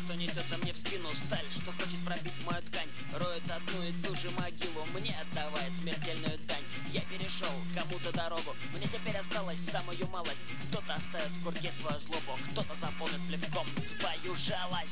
что несется мне в спину. Сталь, что хочет пробить мою ткань, роет одну и ту же могилу, мне отдавая смертельную дань. Я перешел кому-то дорогу, мне теперь осталось самую малость. Кто-то оставит в курке свою злобу, кто-то заполнит плевком свою жалость.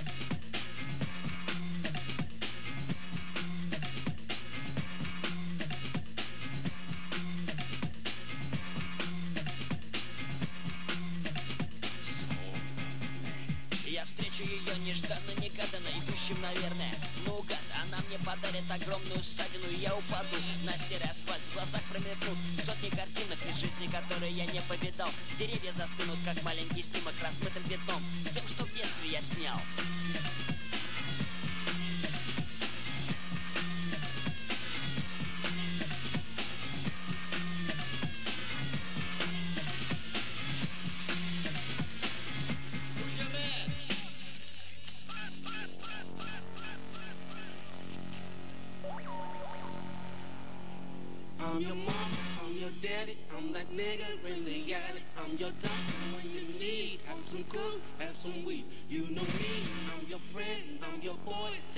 Я встречу ее нежданно-негаданно, идущим, наверное, наугад. Она мне подарит огромную ссадину, и я упаду на серый асфальт. В глазах промелькнут сотни картинок из жизни, которые я не повидал. Деревья застынут, как маленький снимок, размытым пятном, тем, что в детстве я снял. I'm your mama, I'm your daddy, I'm that nigga in the alley. I'm your doctor when you need. Have some coke, have some weed. You know me, I'm your friend, I'm your boy.